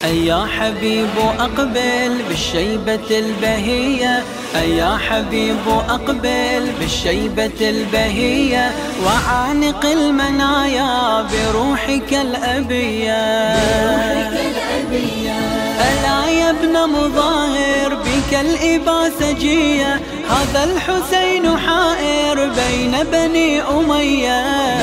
يا حبيب أقبل بالشيبة البهية، يا حبيب أقبل بالشيبة البهية، وعانق المنايا بروحك الأبية. ألا يا ابن مظاهر بك الإبا سجية، هذا الحسين حائر بين بني أمية.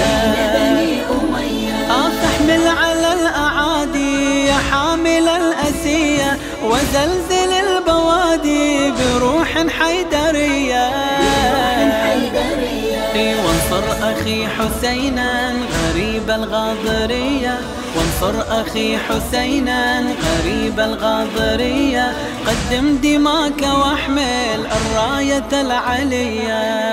أحمل على الأعادي يا حامل الأسية، وزلزل البوادي بروح حيدرية. وانصر أخي حسينا غريب الغاضرية، وانصر أخي حسينا غريب الغاضرية، قدم دماك واحمل الراية العلية.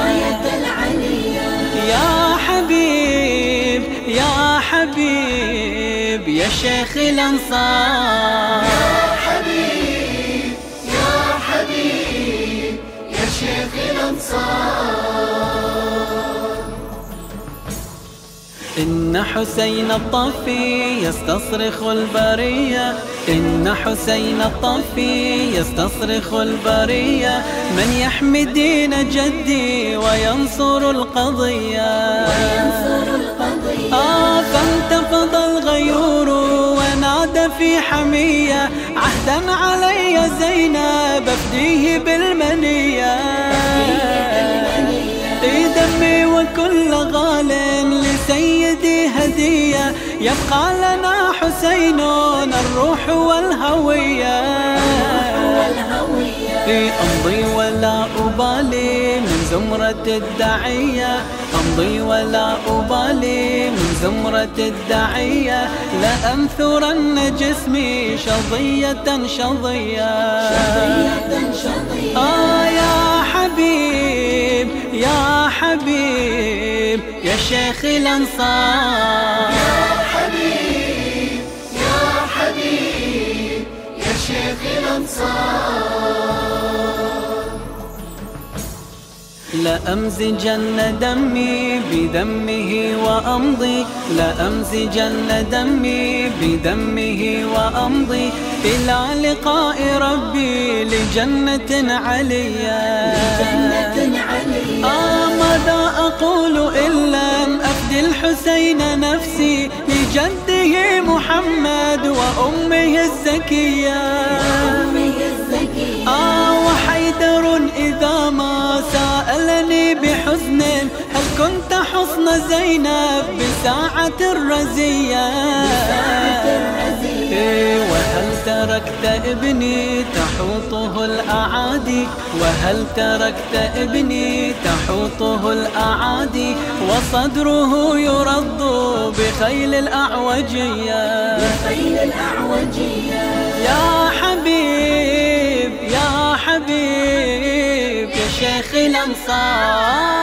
يا حبيب يا حبيب يا شيخ الأنصار، يا حبيب يا حبيب يا شيخ الأنصار. إن حسين الطفي يستصرخ البرية، إن حسين الطفي يستصرخ البرية، من يحمي دين جدي وينصر القضية. فانتفض الغيور ونادى في حمية، عهدا علي زينب أفديه بالمنية. دمي وكل غال لسيدي هدية، يبقى لنا حسين الروح والهوية. أمضي ولا أبالي من زمرة الداعية، أمضي ولا أبالي من زمرة الداعية، لأنثرن جسمي شظية شظية. يا حبيب يا حبيب يا شيخ الأنصار، يا حبيب يا حبيب يا شيخ الأنصار. لأمزجن دمي بدمه وأمضي، لأمزجن دمي بدمه وأمضي، إلى لقاء ربي لجنة عليا. ماذا أقول إن لم أفدي الحسين نفسي لجده محمد وأمه الزكية. وحيدر إذا ما سألني بحزن، هل كنت حصن زينب بساعة الرزية؟ وهل تركت ابني تحوطه الأعادي، وهل تركت ابني تحوطه الأعادي، وصدره يرض بخيل الأعوجية. يا حبيب يا حبيب يا شيخ الأنصار.